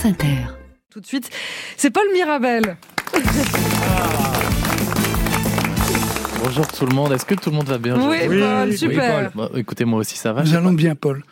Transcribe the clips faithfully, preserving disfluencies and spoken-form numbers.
France Inter. Tout de suite, c'est Paul Mirabel. Bonjour tout le monde, est-ce que tout le monde va bien? Oui, oui, Paul, oui, super. Paul. Bon, écoutez, moi aussi ça va. Nous allons bien, Paul.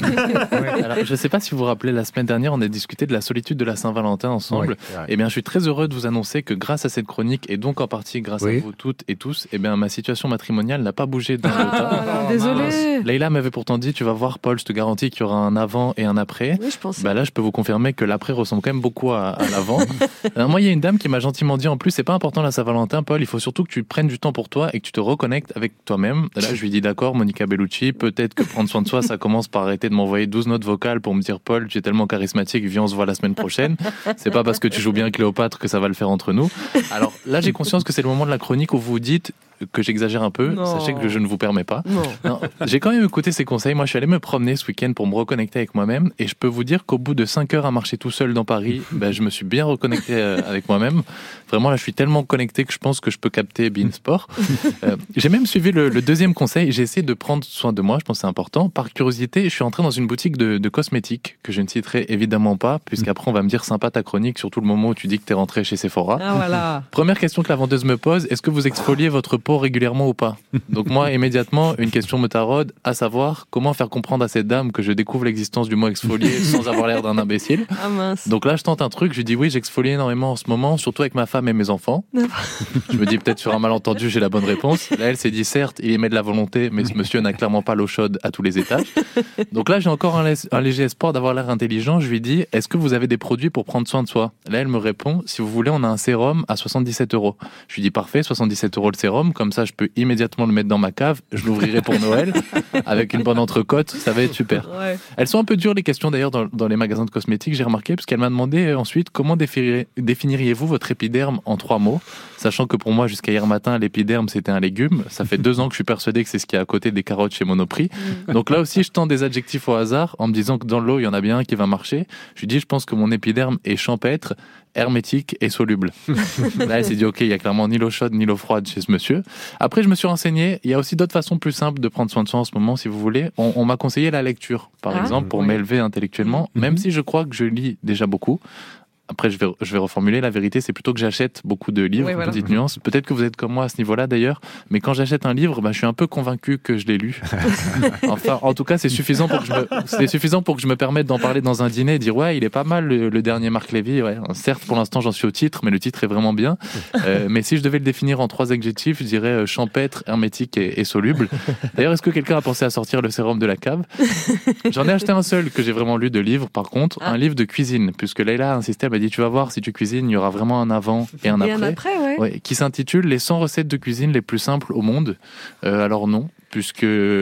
Alors, je ne sais pas si vous vous rappelez, la semaine dernière, on a discuté de la solitude de la Saint-Valentin ensemble. Oui, eh bien, je suis très heureux de vous annoncer que grâce à cette chronique, et donc en partie grâce oui. à vous toutes et tous, eh bien, ma situation matrimoniale n'a pas bougé d'un ah, oh, désolé. Leïla m'avait pourtant dit, tu vas voir Paul, je te garantis qu'il y aura un avant et un après. Oui, je pense. Bah là, je peux vous confirmer que l'après ressemble quand même beaucoup à, à l'avant. Alors, moi, il y a une dame qui m'a gentiment dit, en plus, c'est pas important la Saint-Valentin, Paul, il faut surtout que tu prennes du temps pour toi et que tu te reconnectes avec toi-même. Là, je lui dis d'accord, Monica Bellucci, peut-être que prendre soin de soi, ça commence par arrêter de m'envoyer douze notes vocales pour me dire Paul, tu es tellement charismatique, viens, on se voit la semaine prochaine. C'est pas parce que tu joues bien Cléopâtre que ça va le faire entre nous. Alors là, j'ai conscience que c'est le moment de la chronique où vous vous dites que j'exagère un peu. Non. Sachez que je ne vous permets pas. Non. Non, j'ai quand même écouté ces conseils. Moi, je suis allé me promener ce week-end pour me reconnecter avec moi-même et je peux vous dire qu'au bout de cinq heures à marcher tout seul dans Paris, ben, je me suis bien reconnecté avec moi-même. Vraiment, là, je suis tellement connecté que je pense que je peux capter Bein Sport. Euh, j'ai même suivi le, le deuxième conseil. J'ai essayé de prendre soin de moi. Je pense que c'est important. Par curiosité, je suis entré dans une boutique de, de cosmétiques que je ne citerai évidemment pas, puisqu'après, on va me dire sympa ta chronique, surtout le moment où tu dis que tu es rentré chez Sephora. Ah, voilà. Première question que la vendeuse me pose, est-ce que vous exfoliez votre peau régulièrement ou pas? Donc moi, immédiatement, une question me taraude, à savoir, comment faire comprendre à cette dame que je découvre l'existence du mot exfolier sans avoir l'air d'un imbécile? Ah mince. Donc là, je tente un truc, je lui dis oui, j'exfolie énormément en ce moment, surtout avec ma femme et mes enfants. Je me dis peut-être sur un malentendu, j'ai la bonne réponse. Là, elle s'est dit, certes, il émet de la volonté, mais ce monsieur n'a clairement pas l'eau chaude à tous les étages. Donc là, j'ai encore un, lé- un léger espoir d'avoir l'air intelligent. Je lui dis, est-ce que vous avez des produits pour prendre soin de soi? Là, elle me répond, si vous voulez, on a un sérum à soixante-dix-sept euros. Je lui dis, parfait, soixante-dix-sept euros le sérum, comme ça, je peux immédiatement le mettre dans ma cave, je l'ouvrirai pour Noël, avec une bonne entrecôte, ça va être super. Ouais. Elles sont un peu dures les questions d'ailleurs dans, dans les magasins de cosmétiques, j'ai remarqué, parce qu'elle m'a demandé ensuite comment définiriez- définiriez-vous votre épiderme en trois mots, sachant que pour moi jusqu'à hier matin l'épiderme c'était un légume, ça fait deux ans que je suis persuadé que c'est ce qu'il y a à côté des carottes chez Monoprix, donc là aussi je tente des adjectifs au hasard en me disant que dans l'eau il y en a bien un qui va marcher, je lui dis je pense que mon épiderme est champêtre, hermétique et soluble. Là, elle s'est dit, ok, il y a clairement ni l'eau chaude ni l'eau froide chez ce monsieur. Après, je me suis renseigné. Il y a aussi d'autres façons plus simples de prendre soin de soi en ce moment, si vous voulez. On, on m'a conseillé la lecture, par ah, exemple, pour oui. m'élever intellectuellement, mm-hmm. même si je crois que je lis déjà beaucoup. Après, je vais, je vais reformuler. La vérité, c'est plutôt que j'achète beaucoup de livres. Oui, voilà. Petite nuance. Peut-être que vous êtes comme moi à ce niveau-là, d'ailleurs. Mais quand j'achète un livre, bah, je suis un peu convaincu que je l'ai lu. Enfin, en tout cas, c'est suffisant pour que je me, c'est suffisant pour que je me permette d'en parler dans un dîner et dire, ouais, il est pas mal, le, le dernier Marc Lévy. Ouais. Certes, pour l'instant, j'en suis au titre, mais le titre est vraiment bien. Euh, mais si je devais le définir en trois adjectifs, je dirais champêtre, hermétique et, et soluble. D'ailleurs, est-ce que quelqu'un a pensé à sortir le sérum de la cave? J'en ai acheté un seul que j'ai vraiment lu de livre, par contre, ah. un livre de cuisine, puisque Leïla a insisté, elle m'a dit, tu vas voir, si tu cuisines, il y aura vraiment un avant et un et après. Un après ouais. Ouais, qui s'intitule Les cent recettes de cuisine les plus simples au monde. Euh, alors non, puisque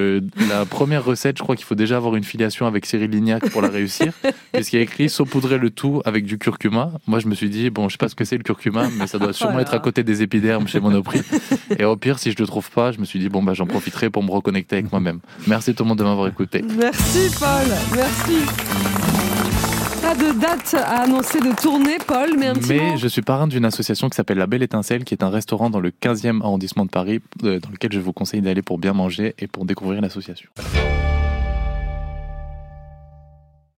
la première recette, je crois qu'il faut déjà avoir une filiation avec Cyril Lignac pour la réussir, puisqu'il y a écrit saupoudrer le tout avec du curcuma. Moi, je me suis dit, bon, je sais pas ce que c'est le curcuma, mais ça doit sûrement voilà. être à côté des épidermes chez Monoprix. Et au pire, si je le trouve pas, je me suis dit, bon, bah, j'en profiterai pour me reconnecter avec moi-même. Merci tout le monde de m'avoir écouté. Merci Paul, merci. Pas de date à annoncer de tournée, Paul, mais un petit Mais mot. je suis parrain d'une association qui s'appelle La Belle Étincelle, qui est un restaurant dans le quinzième arrondissement de Paris, euh, dans lequel je vous conseille d'aller pour bien manger et pour découvrir l'association.